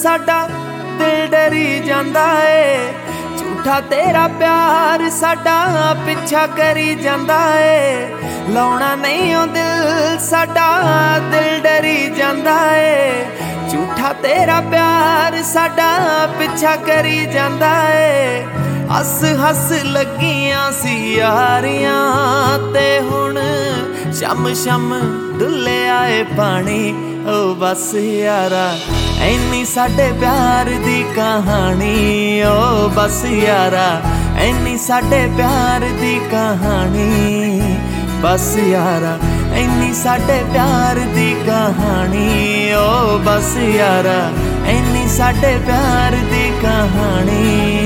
साडा दिल डरी जांदा ए। झूठा तेरा प्यार साडा पिछा करी जांदा ए। लाउणा नहीं ओ दिल साडा दिल डरी जांदा ए। झूठा तेरा प्यार साडा पिछा करी जांदा ए। हस हस लगियां सी यारियां ते हुण शम शम डुले आए पानी। ओ बस यारा ऐनी साडे प्यार दी कहानी। ओ बस यारा ऐनी साडे प्यार दी कहानी। बस यारा ऐनी साडे प्यार दी कहानी। ओ बस यारा ऐनी साडे प्यार दी कहानी।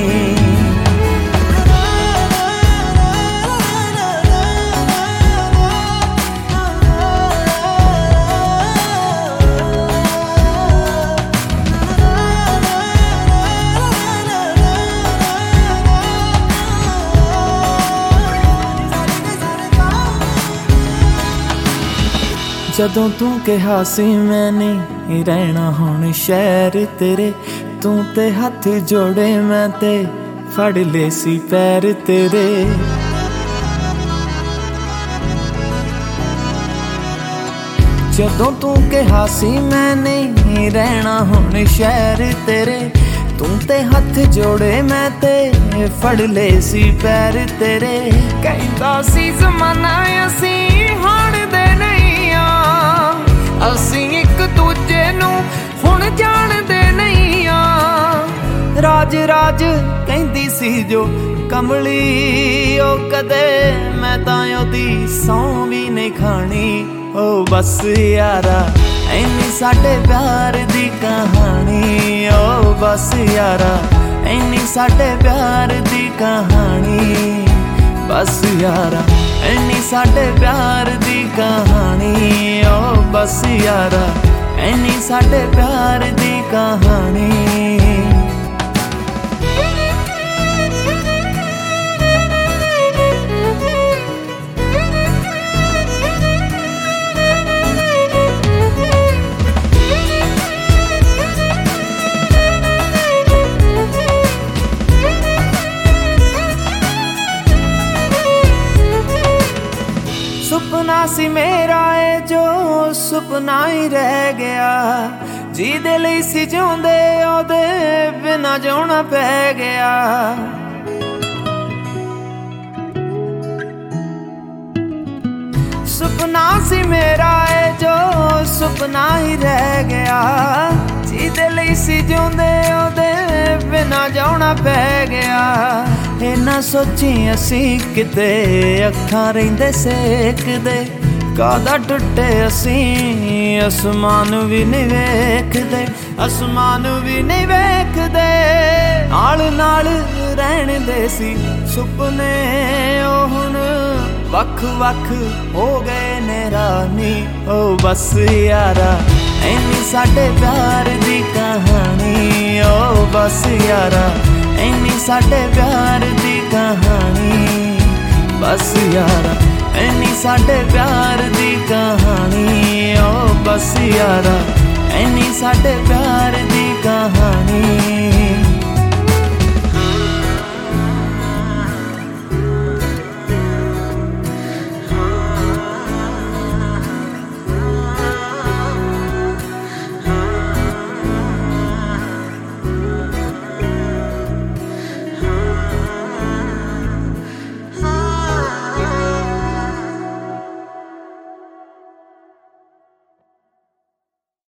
जदों तू कहा सी मैं नहीं रहना हुण शहर तेरे। तू ते हथ जोड़े मैं ते फड़ ले सी पैर तेरे। जदों तू कहा सी मैं नहीं रहना हुण शहर तेरे। तू ते हथ जोड़े मैं ते फड़ ले सी पैर तेरे। कहंदा सी ज़माना असी हाण दे नहीं असी एक दूजे नू हुण जाणदे नहीं आ। राज राज कहंदी सी जो कमली ओ कदे मैं तां ओदी सौं भी नहीं खानी। ओ बस यारा ऐनी साडे प्यार दी कहानी। ओ बस यारा ऐनी साडे प्यार दी कहानी। बस यारा ऐनी साडे प्यार दी कहानी। ओ बस यारा ऐनी साडे प्यार दी कहानी। सुपना सी मेरा है जो सुपना ही रह गया। जीदे लई सी जिउंदे ओदे बिना जिउणा पै गया। सुपना सी मेरा है जो सुपना ही रह गया। जीदे लई सी जिउंदे ओदे बिना जिउणा पै गया। इन्ना सोची असी किते अखां रहिंदे सेकदे। कादा टुटे असी आसमान भी नहीं वेखदे। आसमान भी नहीं वेखदे। नाल नाल रहण दे सी सुपने ओ हुण वख वख हो गए ने रानी। ओ बस यारा ऐनी साडे प्यार दी कहानी। ओ बस यारा ऐनी साडे प्यार दी कहानी। बस यारा ऐनी साडे प्यार दी कहानी। ओ बस यारा ऐनी साडे प्यार दी कहानी।